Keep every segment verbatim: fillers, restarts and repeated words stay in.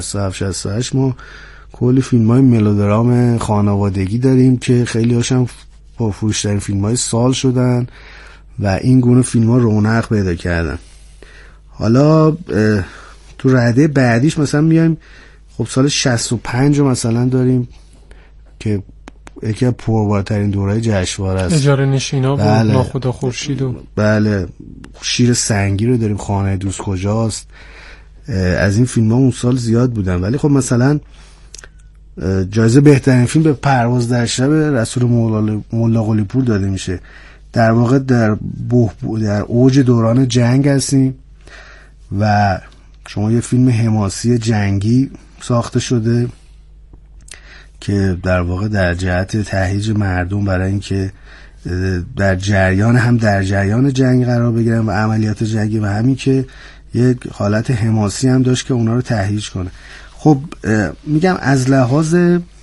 شصت و هفت شصت و هشت ما کلی فیلم‌های ملودرام خانوادگی داریم که خیلی هاشم با فروش‌ترین فیلم‌های سال شدن و این گونه فیلم‌ها رونق پیدا کردن. حالا تو رده بعدیش مثلا میایم خب سال شصت و پنج رو مثلا داریم که یکی از پربارترین دورهای جشنواره است. اجاره نشینا بود، بله. ناخدا خورشید و بله، شیر سنگی رو داریم، خانه دوست کجاست. از این فیلم ها اون سال زیاد بودن، ولی خب مثلا جایزه بهترین فیلم به پرواز در شب رسول ملا قلی پور داده میشه. در واقع در در اوج دوران جنگ هستیم و شما یه فیلم حماسی جنگی ساخته شده که در واقع در جهت تهییج مردم برای اینکه در جریان هم در جریان جنگ قرار بگیرن و عملیات جنگی و همین که یک حالت حماسی هم داشت که اونا رو تهییج کنه. خب میگم از لحاظ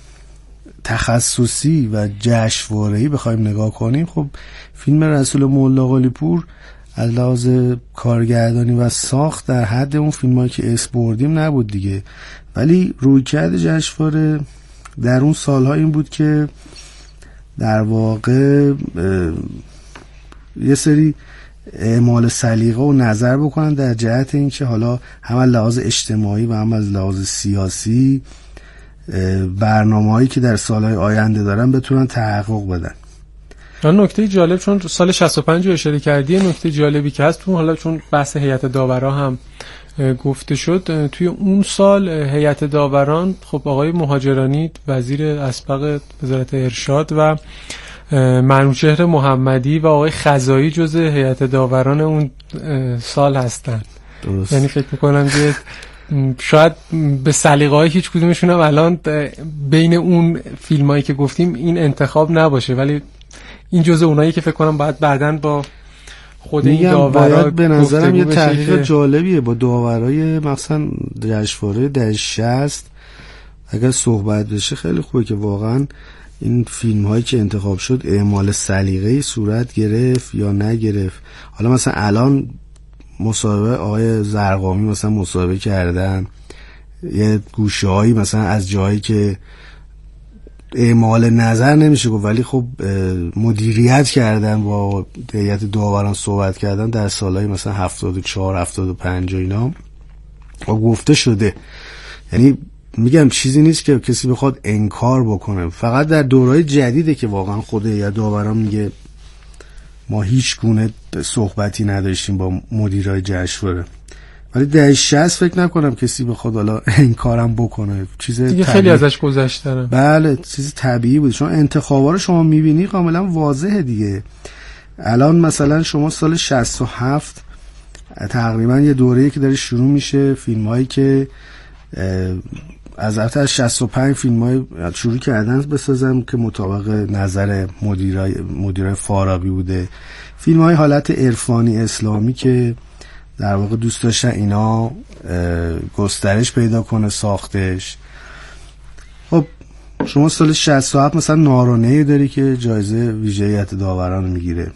تخصصی و جشنواره‌ای بخوایم نگاه کنیم، خب فیلم رسول ملا قلی پور از لحاظ کارگردانی و ساخت در حد اون فیلمایی که اسم بردیم نبود دیگه، ولی رویکرد جشنواره در اون سالها این بود که در واقع یه سری اعمال سلیقه و نظر بکنن در جهت این که حالا هم از لحاظ اجتماعی و هم از لحاظ سیاسی برنامه‌هایی که در سالهای آینده دارن بتونن تحقق بدن. نکته جالب، چون سال شصت و پنج رو اشاره کردی، نکته جالبی که هست تو، حالا چون بحث هیئت داورا هم گفته شد، توی اون سال هیئت داوران خب آقای مهاجرانی وزیر اسبق وزارت ارشاد و منوچهر محمدی و آقای خزایی جزء هیئت داوران اون سال هستن. درست. یعنی فکر میکنم که شاید به سلیقه‌های هیچ کدومشون هم الان بین اون فیلمایی که گفتیم این انتخاب نباشه، ولی این جزء اونایی که فکر کنم باید بعداً با خود این داورا باید به نظرم یه تحقیق جالبیه با داورای مثلا جشنواره در شصت اگر صحبت بشه خیلی خوبه که واقعا این فیلم هایی که انتخاب شد اعمال سلیقه‌ای صورت گرفت یا نگرفت. حالا مثلا الان مصاحبه آقای زرقامی مثلا مصاحبه کردن یه گوشه هایی مثلا از جایی که اعمال نظر نمیشه گفت، ولی خب مدیریت کردن با هیئت داوران صحبت کردن در سالهای مثلا هفتاد و چهار هفتاد و پنج و اینا و گفته شده. یعنی میگم چیزی نیست که کسی بخواد انکار بکنه، فقط در دورهای جدیده که واقعا خود هیئت داوران میگه ما هیچ گونه صحبتی نداشتیم با مدیرای جشنواره، ولی در شصت فکر نکنم کسی بخواد حالا انکارم بکنه. چیز دیگه خیلی ازش گذشته. بله، چیز طبیعی بود، چون انتخابا رو شما میبینی کاملا واضحه دیگه. الان مثلا شما سال شصت و هفت تقریبا یه دوره‌ای که داره شروع میشه، فیلم‌هایی که از البته از شصت و پنج فیلم‌های شروع کردن بسازم که مطابق نظر مدیرای مدیرای فارابی بوده، فیلم‌های حالت عرفانی اسلامی که در واقع دوست داشتن اینا گسترش پیدا کنه ساختش. خب شما سال شصت و هفت مثلا نارونه‌ای داری که جایزه ویژه هیئت داوران میگیره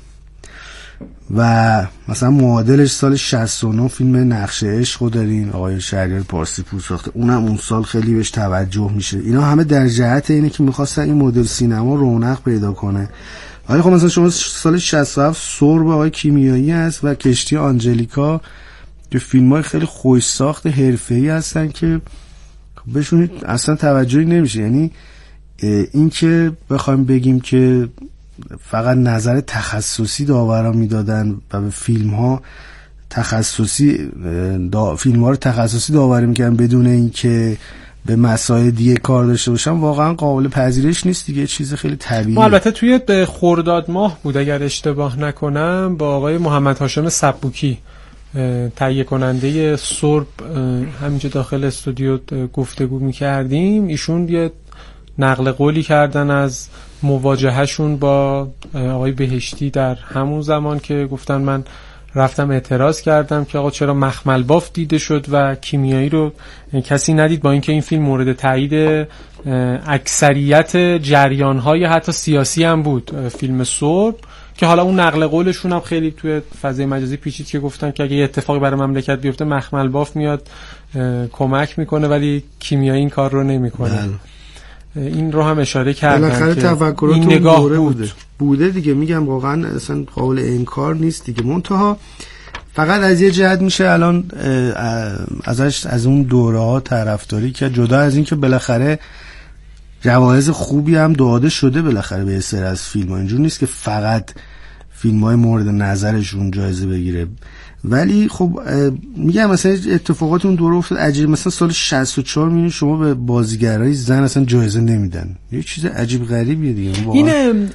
و مثلا معادلش سال شصت و نه فیلم نقش عشق دارین آقای شهریار پارسی پور ساخته، اونم اون سال خیلی بهش توجه میشه. اینا همه در جهت اینه که میخواستن این مدل سینما رونق پیدا کنه. ولی خب مثلا شما سال شصت و هفت سرب آقای کیمیایی هست و کشتی آنجلیکا که فیلم‌های خیلی خوش ساخت حرفه‌ای هستن که بهشون اصلا توجهی نمیشه. یعنی این که بخوایم بگیم که فقط نظر تخصصی داورا میدادن و به فیلم‌ها تخصصی دا فیلم‌ها رو تخصصی داوری میکردن بدون اینکه به مسائل دیگه کار داشته باشن، واقعا قابل پذیرش نیست دیگه، چیز خیلی طبیعیه. ما البته توی به خرداد ماه بود اگر اشتباه نکنم با آقای محمد هاشم سبوکی تهیه کننده سرب همینجا داخل استودیو گفتگو میکردیم، ایشون یه نقل قولی کردن از مواجههشون با آقای بهشتی در همون زمان که گفتن من رفتم اعتراض کردم که آقا چرا مخمل باف دیده شد و کیمیایی رو کسی ندید، با اینکه این فیلم مورد تایید اکثریت جریان‌های حتی سیاسی هم بود، فیلم سرب، که حالا اون نقل قولشون هم خیلی توی فضای مجازی پیچید که گفتن که اگه یه اتفاقی برای مملکت بیفته مخمل باف میاد کمک میکنه ولی کیمیایی این کار رو نمیکنه. این رو هم اشاره کردن بالاخره که تفکرات این نگاه بوده. بود. بوده دیگه، میگم واقعا اصلا قابل انکار نیست دیگه. منتها فقط از یه جهت میشه الان ازش از اون دوره ها طرفداری که جدا از این که بالاخره جوایز خوبی هم داده شده بالاخره به سر از فیلم ها، اینجور نیست که فقط فیلم های مورد نظرشون جایزه بگیره. ولی خب میگم مثلا اتفاقات اون دوره افتاد عجیب، مثلا سال شصت و چهار میبینید شما به بازیگرای زن اصلا جایزه نمیدن، یه چیز عجیب غریبیه دیگه. این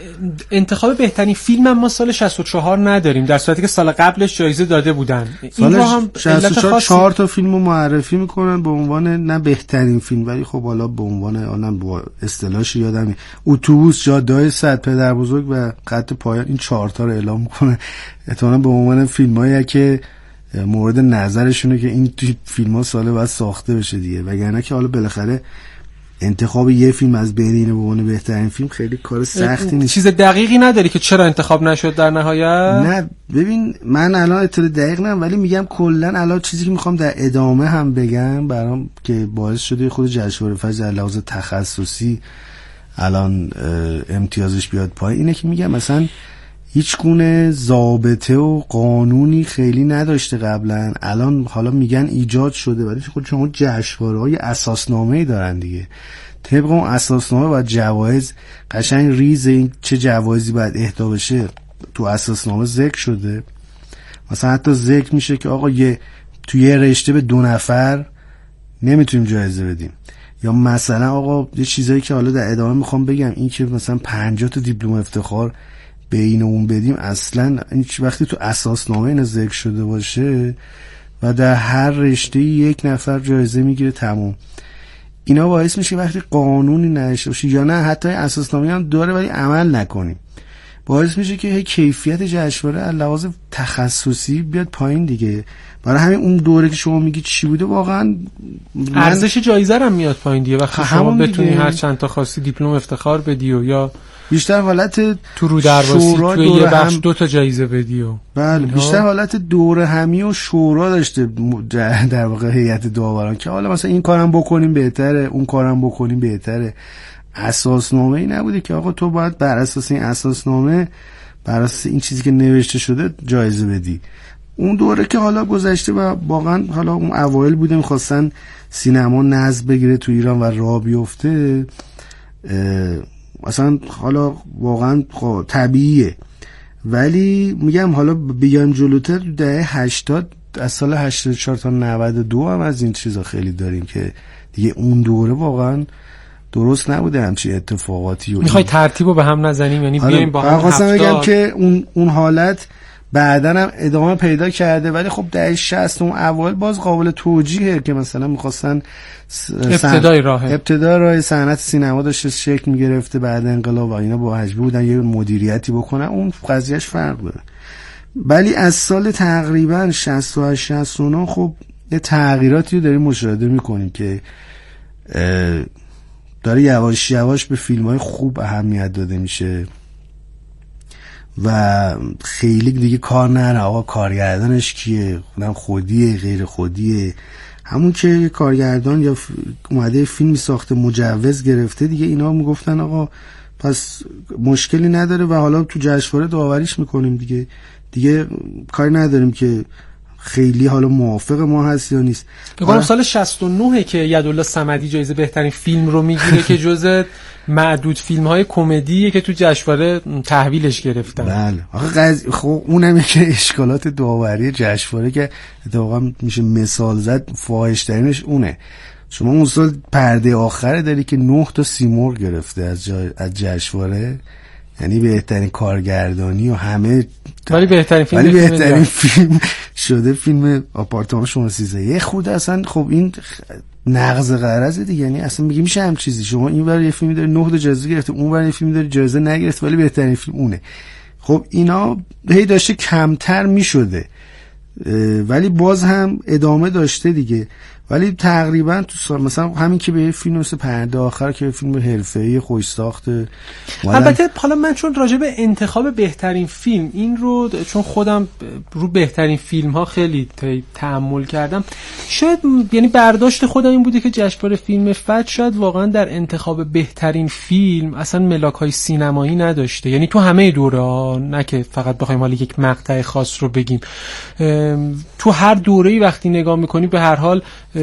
انتخاب بهترین فیلم هم ما سال شصت و چهار نداریم، در صورتی که سال قبلش جایزه داده بودن. این رو هم شصت و چهار چهار تا فیلمو معرفی میکنن به عنوان نه بهترین فیلم، ولی خب حالا به عنوان آنم با اصطلاحش یادم اتوبوس، جاده‌های صد، پدر بزرگ و خط پایان، این چهار تا رو اعلام میکنه احتمالاً به عنوان فیلمایی که مورد نظرشونه که این فیلم‌ها سال بعد ساخته بشه دیگه. وگرنه که حالا بالاخره انتخاب یه فیلم از بین اینه به عنوان بهترین فیلم خیلی کار سختی نیست. چیز دقیقی نداری که چرا انتخاب نشد در نهایت؟ نه ببین من الان اطلاع دقیق ندارم، ولی میگم کلا الان چیزی که میخوام در ادامه هم بگم برام که باعث شده خود جشنواره فجر از لحاظ تخصصی الان امتیازش بیاد پایین اینه که میگم مثلا هیچ گونه ضابطه و قانونی خیلی نداشته قبلا، الان حالا میگن ایجاد شده، ولی خود شما جشنواره‌های اساسنامه‌ای دارن دیگه، طبق اون اساسنامه و جوایز قشنگ ریز این چه جوایزی باید اهدا بشه تو اساسنامه ذکر شده. مثلا حتی ذکر میشه که آقا یه توی یه رشته به دو نفر نمیتونیم جایزه بدیم، یا مثلا آقا یه چیزایی که حالا در ادامه میخوام بگم این که مثلا پنجاه تا دیپلم افتخار بین اون بدیم، اصلا این وقتی تو اساسنامه اینا ذکر شده باشه و در هر رشته یک نفر جایزه میگیره تموم، اینا باعث میشه وقتی قانونی نشه باشه یا نه حتی اساسنامه هم داره ولی عمل نکنیم، باعث میشه که کیفیت جشنواره از لحاظ تخصصی بیاد پایین دیگه. برای همین اون دوره که شما میگی چی بوده واقعا ارزش جایزه هم میاد پایین دیگه وقتی شما بتونی هر چند تا خاصی دیپلم افتخار بدی و یا بیشتر حالت تو رو درواسی توی یه بخش دو تا جایزه بدی و بله بیشتر حالت دوره همی و شورا داشته در واقع هیئت داوران که حالا مثلا این کارم بکنیم بهتره اون کارم بکنیم بهتره. اساسنامه ای نبوده که آقا تو باید بر اساس این اساسنامه بر اساس این چیزی که نوشته شده جایزه بدی. اون دوره که حالا گذشته و واقعا حالا اون اوایل بوده می‌خواستن سینما نظم بگیره تو ایران و راه بیفته، مثلا حالا واقعا طبیعیه، ولی میگم حالا بیایم جلوتر تو دهه هشتاد از سال هشتاد و چهار تا نود و دو هم از این چیزا خیلی داریم که دیگه اون دوره واقعا درست نبوده همچین اتفاقاتی. میخوای ترتیبو به هم نزنیم یعنی بیایم با هم خواستم بگم که اون اون حالت بعدن هم ادامه پیدا کرده، ولی خب دهه شصت اون اول باز قابل توجیهه که مثلا میخواستن ابتدای راه ابتدای راه صنعت سینما داشته شکل میگرفته بعد انقلاب و اینا با حجبه بودن یه مدیریتی بکنن، اون قضیهش فرق داره. ولی از سال تقریبا شصت و هشت شصت و نه خب یه تغییراتی رو داریم مشاهده میکنیم که داره یواش یواش به فیلم‌های خوب اهمیت داده میشه و خیلی دیگه کار نره آقا کارگردانش کیه، خودم خودیه غیر خودیه، همون که کارگردان یا اومده فیلمی ساخته مجوز گرفته دیگه اینا میگفتن آقا پس مشکلی نداره و حالا تو جشنواره داوریش میکنیم دیگه دیگه کاری نداریم که خیلی حالا موافق ما هست یا نیست. بگم سال شصت و نه که یدالله صمدی جایزه بهترین فیلم رو میگیره که جزء معدود فیلم‌های کمدیه که تو جشنواره تحویلش گرفتن. بله آخه قض... خب اونم که اشکالات داوری جشنواره که اتفاقا میشه مثال زد فاحش ترینش اونه. شما اون سال پرده آخره داری که نه تا سیمرغ گرفته از جا... از جشنواره، یعنی بهترین کارگردانی و همه ولی بهترین فیلم ولی بهترین فیلم شده فیلم آپارتمان شماره سیزده. یه خود اصلا خب این نقض قرضه دیگه، یعنی اصلا میگه میشه هم چیزی شما این ور یه فیلمی داره نه تا جایزه گرفته اون ور یه فیلمی داره جایزه نگرفته ولی بهترین فیلم اونه. خب اینا هی داشته کمتر میشده ولی باز هم ادامه داشته دیگه ولی تقریبا تو سال مثلا همین که به فیلم مثل پرنده آخر که فیلم حرفه‌ای خوش ساخته. البته حالا من چون راجع به انتخاب بهترین فیلم این رو چون خودم رو بهترین فیلم ها خیلی تأمل کردم، شاید یعنی برداشت خودم این بوده که جشنواره فیلم فجر شاید واقعا در انتخاب بهترین فیلم اصلا ملاک‌های سینمایی نداشته، یعنی تو همه دوره‌ها، نه که فقط بخوایم حالا یک مقطع خاص رو بگیم، تو هر دوره‌ای وقتی نگاه می‌کنی به هر حال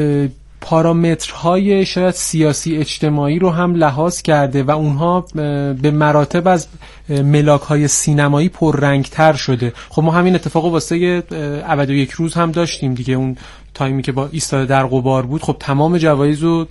پارامترهای شاید سیاسی اجتماعی رو هم لحاظ کرده و اونها به مراتب از ملاک‌های سینمایی پررنگ‌تر شده. خب ما همین اتفاقو واسه ابد و یک روز هم داشتیم دیگه، اون تایمی که با ایستاده در غبار بود خب تمام جوایز رو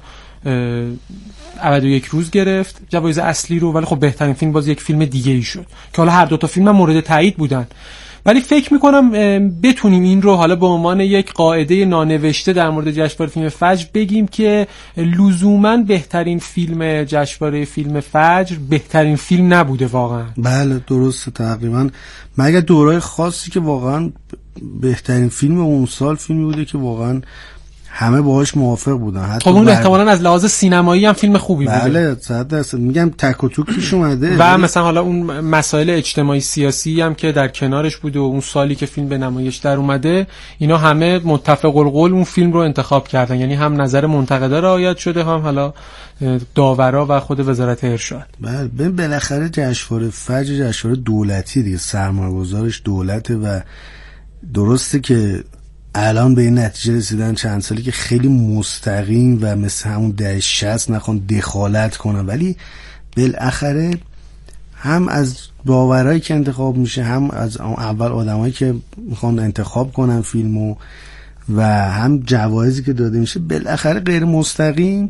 ابد و یک روز گرفت، جوایز اصلی رو، ولی خب بهترین فیلم باز یک فیلم دیگه ای شد که حالا هر دو تا فیلم هم مورد تایید بودن. ولی فکر میکنم بتونیم این رو حالا به عنوان یک قاعده نانوشته در مورد جشنواره فیلم فجر بگیم که لزوما بهترین فیلم جشنواره فیلم فجر بهترین فیلم نبوده واقعا. بله درسته تقریبا، مگر دورای خاصی که واقعا بهترین فیلم اون سال فیلمی بوده که واقعا همه باهاش موافق بودن. حتی خب اون احتمالاً از لحاظ سینمایی هم فیلم خوبی بوده. بله صد درصد میگم تک و توکیش اومده و مثلا حالا اون مسائل اجتماعی سیاسی هم که در کنارش بوده و اون سالی که فیلم به نمایش در اومده، اینا همه متفق القول اون فیلم رو انتخاب کردن، یعنی هم نظر منتقدا رعایت شده هم حالا داورا و خود وزارت ارشاد. بله ببین بالاخره جشنواره فجر جشنواره دولتی دیگه، سرمایه‌گذارش دولته و درسته که الان به این نتیجه رسیدن چند سالی که خیلی مستقیم و مثل همون دهه شصت نخوان دخالت کنن، ولی بالاخره هم از داورایی که انتخاب میشه هم از اول آدمایی که میخوان انتخاب کنن فیلمو و هم جوایزی که داده میشه بالاخره غیر مستقیم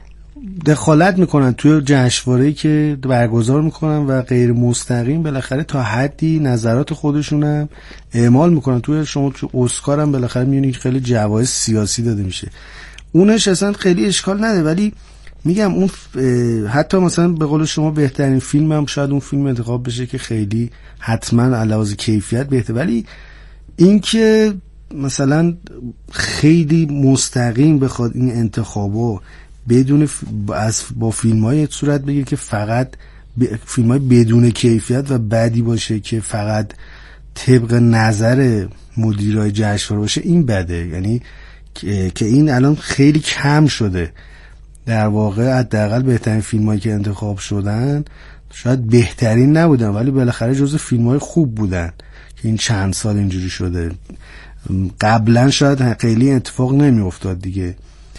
دخالت میکنن توی جشنواره‌ای که برگزار میکنن و غیر مستقیم بالاخره تا حدی نظرات خودشونم اعمال میکنن. توی شما تو اسکار هم بالاخره میبینید خیلی جوایز سیاسی داده میشه، اونش اصلا خیلی اشکال نده، ولی میگم اون حتی مثلا به قول شما بهترین فیلم هم شاید اون فیلم انتخاب بشه که خیلی حتما علاوه کیفیت بهتره، ولی این که مثلا خیلی مستقیم بخواد این انتخابو بدون ف... از با فیلم‌های صورت بگیر که فقط ب... فیلم‌های بدون کیفیت و بدی باشه که فقط طبق نظر مدیرای جشنواره باشه، این بده. یعنی که... که این الان خیلی کم شده. در واقع حداقل بهترین فیلم‌هایی که انتخاب شدن شاید بهترین نبودن ولی بالاخره جزو فیلم‌های خوب بودن که این چند سال اینجوری شده. قبلا شاید خیلی اتفاق نمی‌افتاد دیگه.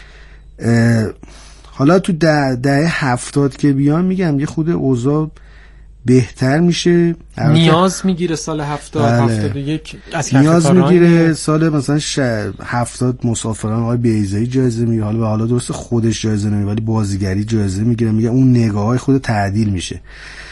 حالا تو ده دهه هفتاد که بیان میگم یه خود اوضاع بهتر میشه، نیاز میگیره سال هفتاد بله. هفتاد و یک از نیاز میگیره سال مثلا هفتاد مسافران آقای بیضایی جایزه میگیره، حالا به حالا درست خودش جایزه نمیگیره ولی بازیگری جایزه میگیره، میگه اون نگاه های خود تعدیل میشه.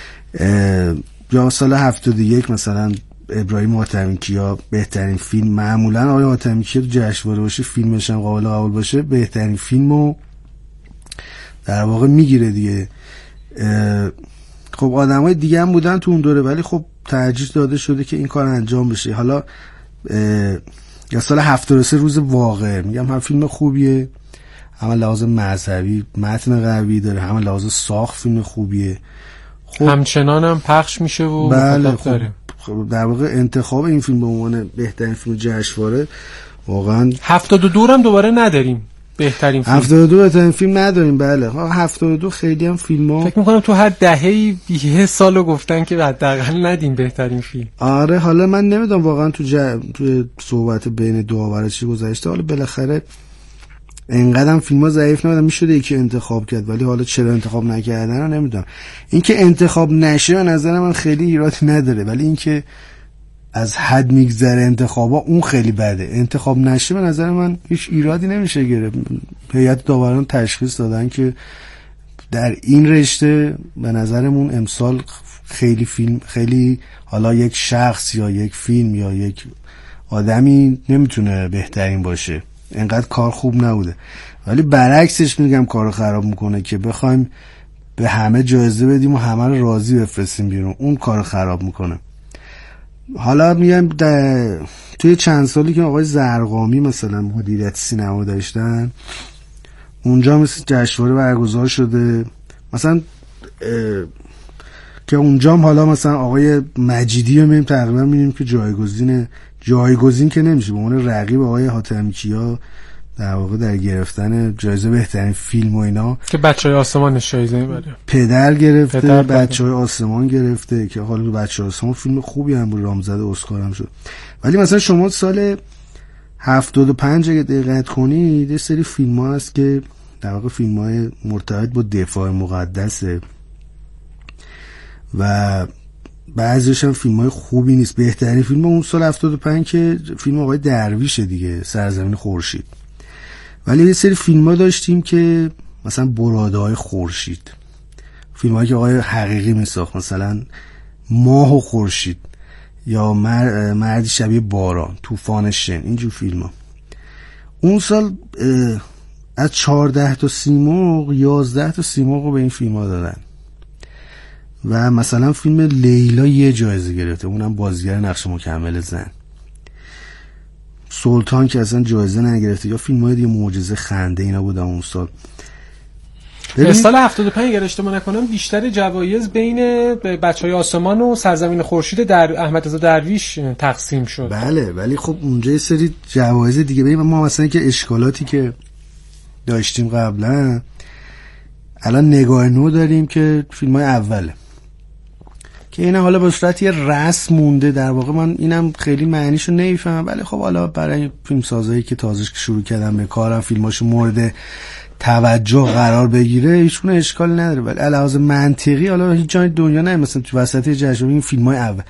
یا سال هفتاد و یک مثلا ابراهیم حاتمیکیا بهترین فیلم، معمولا آقای حاتمیکیا تو جشنواره باشه فیلمش هم قابل قبول باشه بهترین فیلمو در واقع میگیره دیگه. خب آدمای دیگه هم بودن تو اون دوره ولی خب ترجیح داده شده که این کار انجام بشه. حالا یا سال هفتاد و سه روز واقعه، میگم هم فیلم خوبیه، هم لحاظ مذهبی متن قوی داره، هم لحاظ ساخت فیلم خوبیه، خب همچنان هم پخش میشه و بله خب داره. خب در واقع انتخاب این فیلم به عنوان بهترین فیلم جشنواره واقعا هفتاد و دو هم دوباره نداریم بهترین فیلم. هفتاد و دو بهترین فیلم نداریم بله. هفتاد و دو خیلی هم فیلم‌ها فکر می‌کنم تو هر دهه‌ای یه سالو گفتن که حداقل ندیم بهترین فیلم. آره حالا من نمیدونم واقعا تو ج... تو صحبت بین داورا چی گذشته، حالا بالاخره اینقدرم فیلم‌ها ضعیف نبودن میشده یکی انتخاب کرد ولی حالا چرا انتخاب نکردن رو نمیدونم. اینکه انتخاب نشه به نظر من خیلی ایرادی نداره، ولی اینکه از حد میگذره انتخابا اون خیلی بده. انتخاب نشه به نظر من هیچ ایرادی نمیشه گرفت. هیئت داوران تشخیص دادن که در این رشته به نظرمون امسال خیلی فیلم خیلی حالا یک شخص یا یک فیلم یا یک آدمی نمیتونه بهترین باشه، انقدر کار خوب نبوده. ولی برعکسش میگم کارو خراب میکنه که بخوایم به همه جایزه بدیم و همه رو راضی بفرستیم بیرون، اون کارو خراب میکنه. حالا میگم توی چند سالی که آقای زرقامی مثلا مدیریت سینما داشتن، اونجا مثل جشنواره برگزار شده مثلا که اونجا هم حالا مثلا آقای مجیدی رو میبینیم تقریبا میبینیم که جایگزین جایگزین که نمیشه به عنوان رقیب آقای حاتمی کیا در واقع در گرفتن جایزه بهترین فیلم و اینا که بچهای آسمان جایزه میبره، پدر گرفته، پدر بچهای آسمان گرفته که حالا بچهای آسمان فیلم خوبی هم بود، نامزد اسکار هم شد. ولی مثلا شما سال هفتاد و پنج اگه دقت کنید یه سری فیلم ها هست که در واقع فیلم های مرتبط با دفاع مقدسه و بعضیش هم فیلم های خوبی نیست. بهترین فیلم اون سال هفتاد و پنج که فیلم آقای درویشه دیگه، سرزمین خورشید. ولی یه سری فیلم ها داشتیم که مثلا براده های خورشید، فیلم هایی که آقای حقیقی میساخت، مثلا ماه و خورشید یا مر... مردی شبیه باران، طوفان شن، اینجور فیلم ها. اون سال از چهارده تا سیمرغ یازده تا سیمرغ رو به این فیلم ها دادن و مثلا فیلم لیلا یه جایزه گرفته، اونم بازیگر نقش مکمل زن. سلطان که اصلا جایزه نگرفته. یا فیلم های دیگه معجزه خنده اینا بودن اون سال. سال هفتاد و پنج اگر اشتباه نکنم بیشتر جوایز بین بچهای آسمان و سرزمین خورشید در احمد رضا درویش تقسیم شد. بله، ولی خب اونجا یه سری جوایز دیگه ببین ما مثلا که اشکالاتی که داشتیم قبلا الان نگاه نو داریم که فیلم های اوله که اینا حالا به صورت یه رسم مونده. در واقع من اینم خیلی معنیشو نمیفهمم، ولی خب حالا برای فیلم سازایی که تازه شروع کردن به کارم فیلماشو مورد توجه قرار بگیره ایشون اشکال نداره. ولی علاوه منطقی حالا هیچ جای دنیا نه مثلا تو وسط جشن این فیلم‌های اول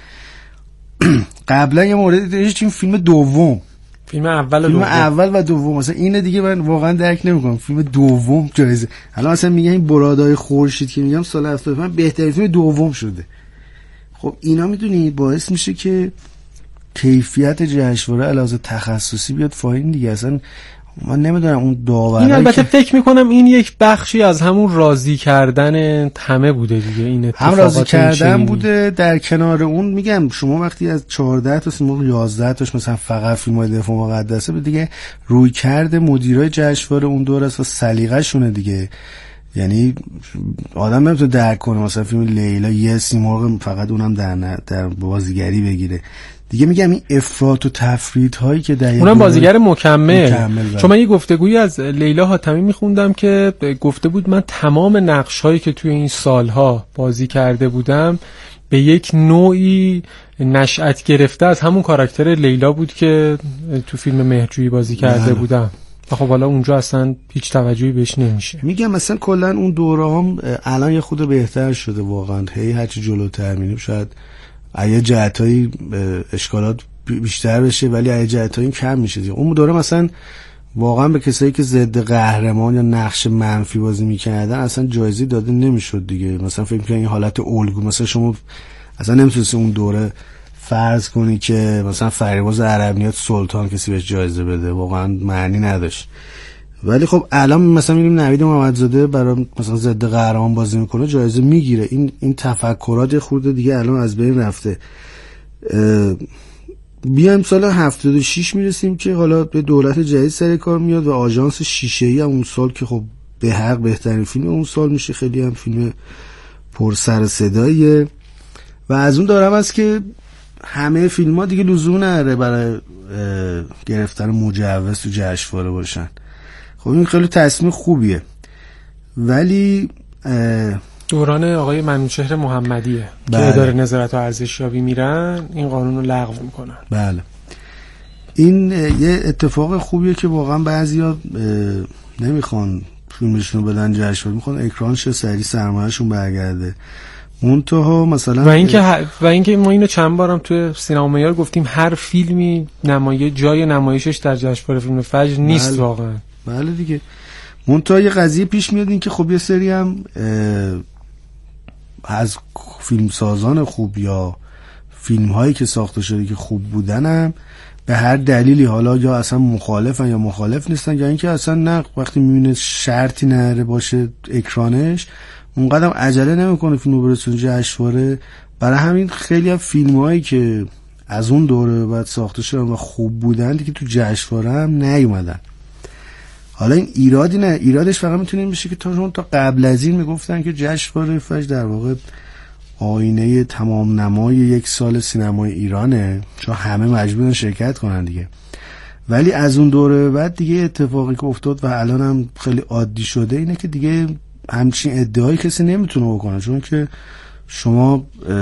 قبلا یه مورد هیچ این فیلم دوم فیلم اول و فیلم دوم اول و دوم مثلا اینه دیگه من واقعا درک نمی‌کنم. فیلم دوم جایزه حالا مثلا میگن این برادای خورشید که میگم سال هفتاد و پنج بهترین فیلم دوم شده. خب اینا میدونی باعث میشه که کیفیت جشنواره علاوه تخصصی بیاد پایین دیگه. اصلا من نمیدونم اون داوری این البته که... فکر میکنم این یک بخشی از همون راضی کردن همه بوده دیگه. این اتفاقات هم راضی کردن بوده. در کنار اون میگم شما وقتی از چهارده تا سیمرغ یازده تاش مثلا فقط فیلم‌های دفاع مقدسه به دیگه روی کرده مدیرای جشنواره اون دور است و سلیقه شونه دیگه. یعنی آدم نمیتونه درک کنه مثلا فیلم لیلا یه سیمرغ فقط اونم در در بازیگری بگیره دیگه. میگم این افراط و تفرید هایی که در اونم بازیگر مکمل, مکمل چون من یه گفتگویی از لیلا حاتمی میخوندم که گفته بود من تمام نقش هایی که توی این سالها بازی کرده بودم به یک نوعی نشأت گرفته از همون کاراکتر لیلا بود که تو فیلم مهرجویی بازی کرده نه. بودم. خب حالا اونجا اصلا هیچ توجهی بهش نمیشه. میگم مثلا کلا اون دوره هم الان یه خود بهتر شده واقعا. هی هرچی جلوتر میریم شاید ایه جهتایی اشکالات بیشتر بشه ولی ایه جهتایی کم میشه دیگه. اون دوره مثلا واقعا به کسایی که ضد قهرمان یا نقش منفی بازی میکردن اصلا جایزه داده نمیشد دیگه. مثلا فکر کنم این حالت الگو مثلا شما اصلا نمیتونستی اون دوره فرض کنی که مثلا فریباز عربنیات سلطان کسی بهش جایزه بده، واقعا معنی نداشت. ولی خب الان مثلا میگیم نوید محمدزاده برای مثلا ضد قهرمان بازی میکنه جایزه میگیره. این این تفکرات خورده دیگه الان از بین رفته. بیایم سال هفتاد و شش میرسیم که حالا به دولت جدید سر کار میاد و آژانس شیشه‌ای هم اون سال که خب به حق بهترین فیلم اون سال میشه. خیلی هم فیلم پر سر صداییه و از اون دارم است که همه فیلم ها دیگه لزوم نداره برای گرفتن مجوز تو جشنواره باشن. خب این خیلی تصمیم خوبیه ولی دوران آقای منوچهر محمدیه بله. که اداره نظارت و ارزشیابی میرن این قانون رو لغو میکنن. بله این یه اتفاق خوبیه که واقعا بعضیا نمیخوان فیلمشون رو بدن جشنواره، میخوان اکرانش سری سرمایه‌شون برگرده. منتها مثلا و اینکه ه... و اینکه ما اینو چند بارم توی سینما معیار گفتیم هر فیلمی نمایش جای نمایشش در جشنواره فیلم فجر نیست. بله. واقعا بله دیگه. منتها یه قضیه پیش میاد این که خب یه سری هم از فیلم سازان خوب یا فیلم هایی که ساخته شده که خوب بودن هم به هر دلیلی حالا یا اصلا مخالفن یا مخالف نیستن یا اینکه اصلا نه وقتی میبینه شرطی نره باشه اکرانش اونقدر عجله نمیکنه فیلمو برسونه جشنواره. برای همین خیلی از فیلم‌هایی که از اون دوره بعد ساخته شدن و خوب بودن دیگه تو جشنواره هم نیومدن. حالا این ایرادی نه، ایرادش فقط میتونه بشه که تا تا قبل از این میگفتن که جشنواره فجر در واقع آینه تمام نمای یک سال سینمای ایرانه، چون همه مجبورن شرکت کنن دیگه. ولی از اون دوره بعد دیگه اتفاقی که افتاد و الان هم خیلی عادی شده اینه که دیگه همچین ادعایی کسی نمیتونه بکنه، چون که شما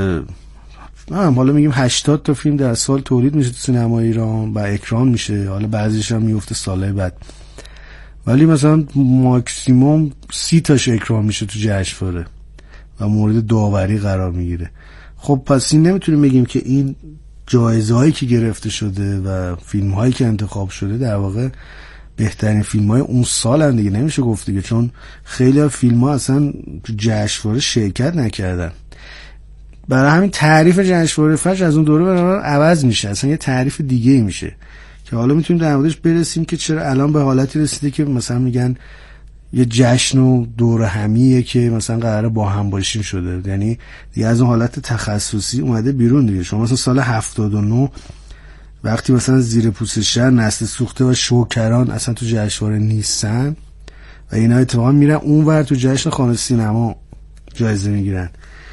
هم حالا میگیم هشتاد تا فیلم در سال تولید میشه تو سینمای ایران و اکران میشه، حالا بعضیش هم میفته سالهای بعد، ولی مثلا ماکسیموم سی تاش اکران میشه تو جشنواره و مورد داوری قرار میگیره. خب پس این نمیتونیم بگیم که این جایزه هایی که گرفته شده و فیلم هایی که انتخاب شده در واقع بهترین فیلم های اون سال هم دیگه نمیشه گفت دیگه، چون خیلی از فیلم ها اصلا تو جشنواره شرکت نکردن. برای همین تعریف جشنواره فجر از اون دوره برای عوض میشه، اصلا یه تعریف دیگه ای میشه که حالا میتونیم در موردش برسیم که چرا الان به حالتی رسیده که مثلا میگن یه جشن و دوره همیه که مثلا قراره با هم باشیم شده، یعنی دیگه از اون حالت تخصصی اومده بیرون دیگه. شما مثلا سال هفتاد و نه وقتی مثلا زیر پوست شهر، نسل سوخته و شوکران اصلا تو جشنواره نیستن و اینا اتفاقا میرن اونور تو جشن خانه سینما جایزه میگیرن،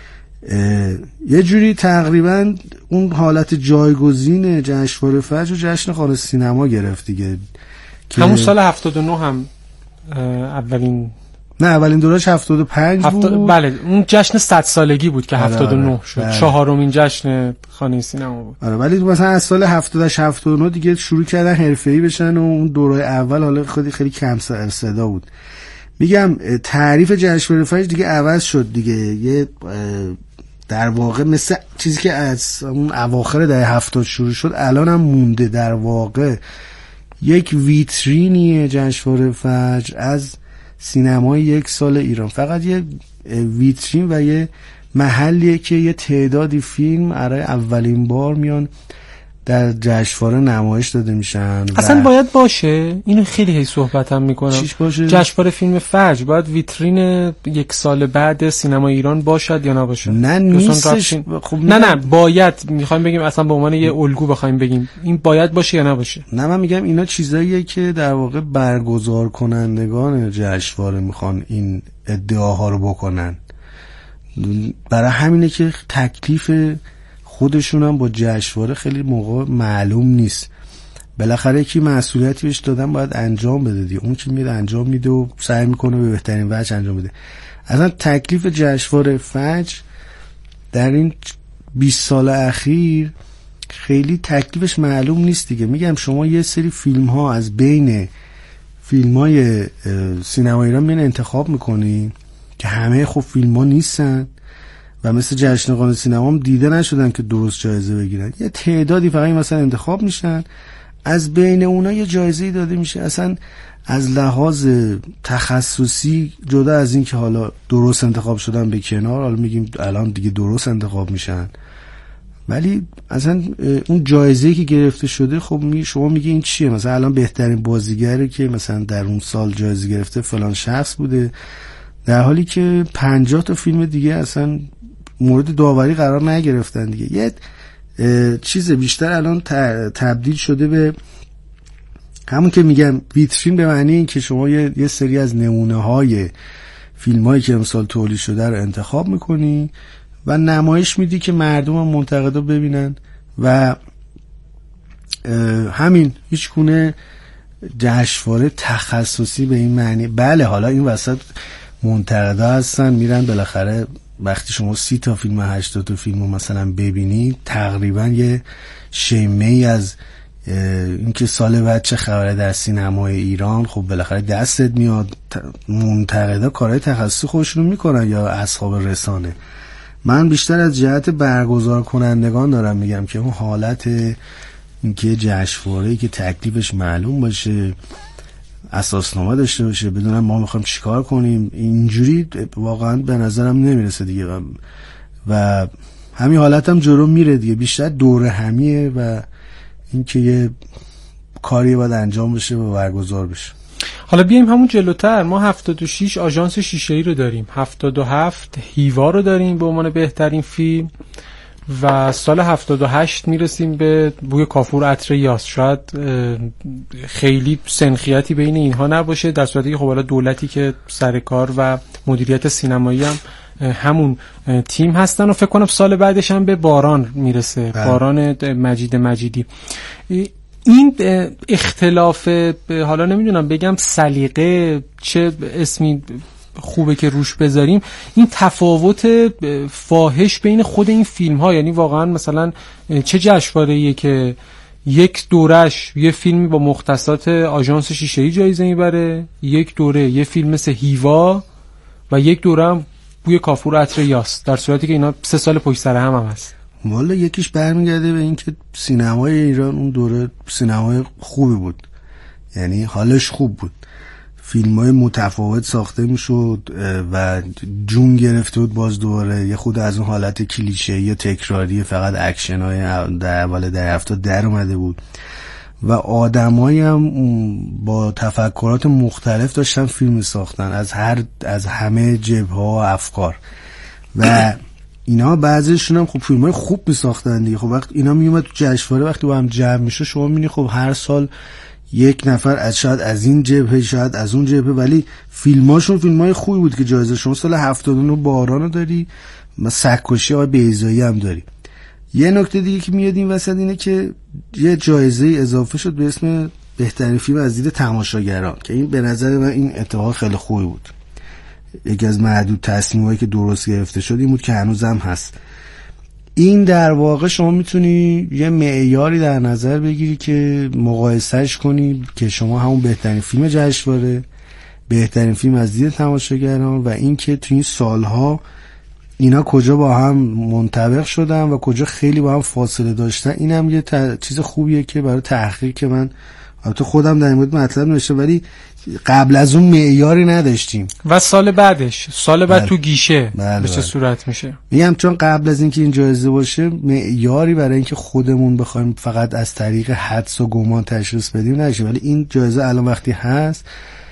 یه جوری تقریبا اون حالت جایگزین جشنواره فجر و جشن خانه سینما گرفت دیگه. همون سال هفتاد و نه هم اولین نه اولین دورش هفتاد و پنج هفت... بود. بله اون جشن صد سالگی بود که هفتاد و نه شد، بله. چهارمین جشن خانه سینما بود. آره ولی مثلا از سال هفتاد تا هفتاد و نه دیگه شروع کردن حرفه‌ای بشن و اون دوره اول حالا خیلی خیلی کم صدا بود. میگم تعریف جشنواره فجر دیگه عوض شد دیگه، یه در واقع مثل چیزی که از اون اواخر دهه هفتاد شروع شد الان هم مونده، در واقع یک ویترینی جشنواره فجر از سینمای یک سال ایران، فقط یه ویترین و یه محلیه که یه تعدادی فیلم برای اولین بار میان در جشنواره نمایش داده میشن. اصلا باید باشه، اینو خیلی هی صحبت هم میکنم، چیش باشه؟ جشنواره فیلم فجر باید ویترین یک سال بعد سینما ایران باشد یا نباشه؟ نه نیستش. خب نه نه باید، میخوایم بگیم اصلا به عنوان یه الگو بخوایم بگیم این باید باشه یا نباشه؟ نه من میگم اینا چیزاییه که در واقع برگزار کنندگان جشنواره میخوان این ادعاها رو بکنن، برای همینه که تکلیف خودشون هم با جشنواره خیلی موقع معلوم نیست. بالاخره کی مسئولیتی بهش دادن باید انجام بده دیگه، اون که میره انجام میده و سعی میکنه به بهترین وجه انجام بده. اصلا تکلیف جشنواره فجر در این بیست سال اخیر خیلی تکلیفش معلوم نیست دیگه. میگم شما یه سری فیلم ها از بین فیلم های سینما ایران میان انتخاب میکنی که همه خب فیلم ها نیستن و مثل جشن خانه سینما هم دیده نشدن که درست جایزه بگیرن، یه تعدادی فقط مثلا انتخاب میشن، از بین اونا یه جایزه داده میشه. اصلا از لحاظ تخصصی جدا از این که حالا درست انتخاب شدن به کنار، حالا میگیم الان دیگه درست انتخاب میشن، ولی اصلا اون جایزه‌ای که گرفته شده خب می شما میگی این چیه؟ مثلا الان بهترین بازیگری که مثلا در اون سال جایزه گرفته فلان شخص بوده، در حالی که پنجاه تا فیلم دیگه اصلا مورد داوری قرار نگرفتن دیگه. یه چیز بیشتر الان تبدیل شده به همون که میگم ویترین، به معنی این که شما یه, یه سری از نمونه های فیلم هایی که امسال تولید شده رو انتخاب میکنی و نمایش میدی که مردم هم منتقدا ببینن و همین، هیچ گونه جشنواره تخصصی به این معنی. بله حالا این وسط منتقدا هستن میرن بالاخره وقتی شما سی تا فیلم هشتاد تا فیلم رو مثلا ببینی تقریبا یه شیمه ای از اینکه سال بعد چه خبره در سینمای ایران خب بالاخره دستت میاد. منتقدا کارهای تخصصی خودشون میکنن یا اصحاب رسانه. من بیشتر از جهت برگزار کنندگان دارم میگم که اون حالت اینکه جشنواره‌ای که تکلیفش معلوم باشه، اساسنامه داشته باشه، بدونم ما میخوایم چیکار کنیم، اینجوری واقعا به نظرم نمیرسه دیگه و, و همین حالت هم جلو میره دیگه. بیشتر دوره همیه و اینکه یه کاری باید انجام بشه و برگزار بشه. حالا بیایم همون جلوتر، ما هفتاد و شش آژانس شیشه‌ای رو داریم، هفتاد و هفت هیوا رو داریم به عنوان بهترین فیلم، و سال هفتاد و هشت میرسیم به بوی کافور عطر یاس. شاید خیلی سنخیتی بین اینها نباشه، در صورتی که خب حالا دولتی که سر کار و مدیریت سینمایی هم همون تیم هستن و فکر کنم سال بعدش هم به باران میرسه. بله. باران مجید مجیدی. این اختلاف، حالا نمیدونم بگم سلیقه چه اسمی خوبه که روش بذاریم، این تفاوت فاحش بین خود این فیلم ها، یعنی واقعا مثلا چه جشنواره‌ایه که یک دورش یه فیلمی با مختصات آژانس شیشه‌ای جایزه میبره، یک دوره یه فیلم مثل هیوا و یک دوره هم بوی کافور عطر یاس، در صورتی که اینا سه سال پشت سر هم هم هست. والا یکیش برمیگرده به این که سینمای ایران اون دوره سینمای خوبی بود، یعنی حالش خوب بود، فیلم‌های متفاوت ساخته میشد و جون گرفته بود. باز دوباره یه خود از اون حالت کلیشه یا تکراری فقط اکشن‌های در اول در هفتاد در اومده بود و آدمایی هم با تفکرات مختلف داشتن فیلم ساختن از هر از همه جبهه‌ها و افکار و اینا بعضیشون هم خب فیلم‌های خوب می‌ساختن دیگه. خب وقتی اینا میومد تو جشنواره وقتی با هم جمع میشه شما می‌بینی خب هر سال یک نفر از شاید از این جبهه شاید از اون جبهه، ولی فیلماشون فیلمای خوبی بود که جایزه. شما سال هفتاد و نه بارانو داری، ما سگ‌کشی آقای بیضایی هم داری. یه نکته دیگه که میاد این وسط اینه که یه جایزه اضافه شد به اسم بهترین فیلم از دید تماشاگران که این به نظر من این اتفاق خیلی خوبی بود. یکی از معدود تصمیمایی که درست گرفته شد این بود که هنوزم هست. این در واقع شما میتونی یه معیاری در نظر بگیری که مقایسهش کنی که شما همون بهترین فیلم جشنواره، بهترین فیلم از دید تماشاگران و این که تو این سالها اینا کجا با هم منطبق شدن و کجا خیلی با هم فاصله داشتن. این هم یه ت... چیز خوبیه که برای تحقیق که من البته خودم در این مورد مطلب نوشتم ولی قبل از اون معیاری نداشتیم. و سال بعدش سال بعد بله. تو گیشه بله به چه بله. صورت میشه؟ میگم چون قبل از اینکه این جایزه باشه معیاری برای اینکه خودمون بخوایم فقط از طریق حدس و گمان تشخیص بدیم نشه، ولی این جایزه الان وقتی هست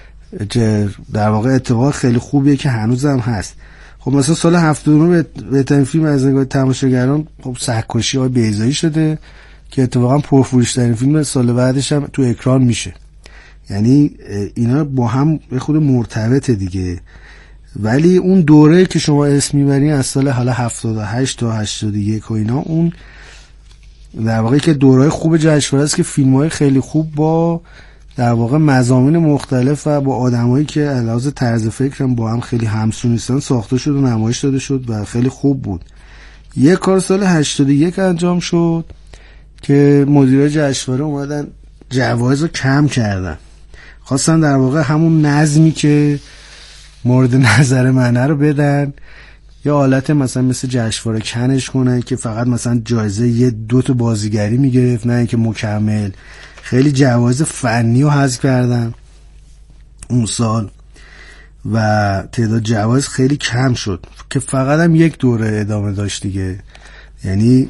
در واقع اتفاق خیلی خوبیه که هنوزم هست. خب مثلا سال هفتاد و نه بهترین فیلم از نگاه تماشاگران خب سگ‌کشی آقای بیضایی شده که اتفاقا پرفروش‌ترین فیلم سال بعدش هم تو اکران میشه. یعنی اینا با هم به خود مرتبطه دیگه. ولی اون دوره که شما اسم میبرین از سال حالا هفتاد و هشت تا هشتاد و یک و اینا، اون در واقع که دورهای خوب جشنواره است که فیلم‌های خیلی خوب با در واقع مضامین مختلف و با آدمایی که علاوه طرز فکرم با هم خیلی همسو نیستن ساخته شد و نمایش داده شد و خیلی خوب بود. یک کار سال هشتاد و یک انجام شد که مدیرای جشنواره اومدن جوایز رو کم کردن، خواستن در واقع همون نظمی که مورد نظر منه رو بدن، یا حالت مثلا مثل جشنواره کنش کنن که فقط مثلا جایزه یه دو تا بازیگری میگرفت نه اینکه مکمل. خیلی جوایز فنی رو حذف کردن اون سال و تعداد جوایز خیلی کم شد که فقط هم یک دوره ادامه داشت دیگه. یعنی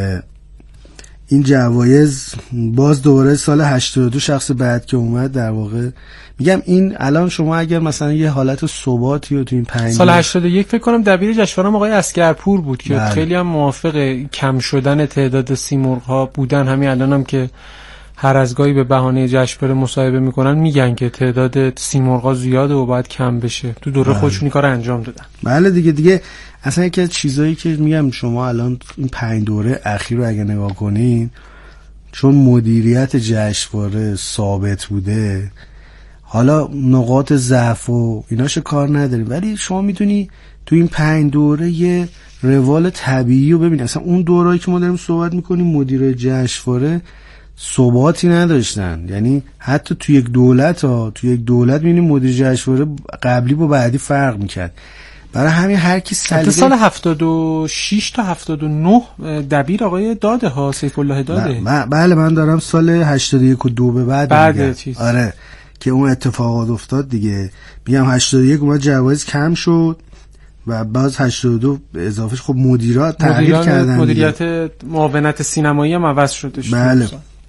این جوایز باز دوباره سال هشتاد و دو شخص بعد که اومد در واقع میگم این الان شما اگر مثلا یه حالت ثباتی رو تو این پنج سال هشتاد و یک فکر کنم دبیر جشنواره آقای اسگرپور بود که بله. خیلی هم موافق کم شدن تعداد سیمرغ ها بودن. همین الان هم که هر از گاهی به بهانه جشنواره مصاحبه میکنن میگن که تعداد سیمرغ زیاده و باید کم بشه. تو دوره خودشون کار انجام دادن. بله دیگه دیگه اصلا یکی از چیزایی که میگم شما الان این پنج دوره اخیر رو اگه نگاه کنین، چون مدیریت جشنواره ثابت بوده، حالا نقاط ضعف و ایناشو کار نداریم، ولی شما میتونی تو این پنج دوره یه روال طبیعی رو ببینید. اصلا اون دورهایی که ما داریم صحبت میکنیم مدیرای جشنواره ثباتی نداشتن، یعنی حتی تو یک دولت ها تو یک دولت میبینیم مدیر جشنواره قبلی با بعدی فرق میکرد. برای همین هر کی سلیقه سال هفتاد و شش تا هفتاد و نه دبیر آقای داده ها سیف الله داده. ب- بله من دارم سال هشتاد و یک و دو به بعد بعد چیز آره که اون اتفاقات افتاد دیگه. میگم هشتاد و یک اومد جوایز کم شد و بعد هشتاد و دو اضافهش خب مدیرات تغییر کردن، مدیریت معاونت سینمایی هم عوض شده. بله.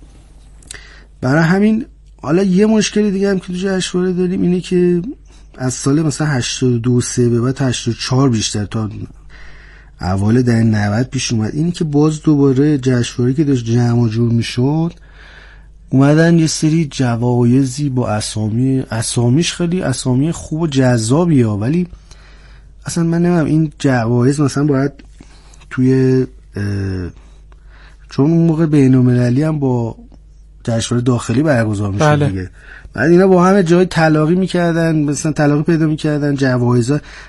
برای همین حالا یه مشکلی دیگه هم که تو جشنواره داریم اینه که از سال مثلا هشتاد و دو سه به بعد هشتاد و چهار بیشتر تا اوایل دهه نود پیش اومد. اینی که باز دوباره جشنواره که داشت جمع و جور میشد اومدن یه سری جوایزی با اسامی اسامیش خیلی اسامی خوب و جذابی ها، ولی اصلا من نمیدونم این جوایز مثلا باید توی چون اون موقع بین‌المللی هم با جشنواره داخلی برگزار میشد بله. دیگه، بعد اینا با همه جای تلاقی میکردن، مثلا تلاقی پیدا میکردن، جوایزا